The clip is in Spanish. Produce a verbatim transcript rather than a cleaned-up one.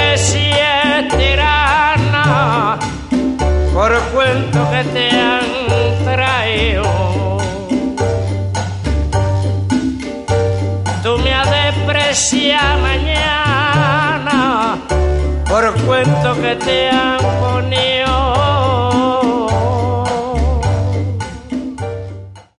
desprecias tirana por cuento que te han traído. Tú me has despreciado mañana por cuento que te han ponido.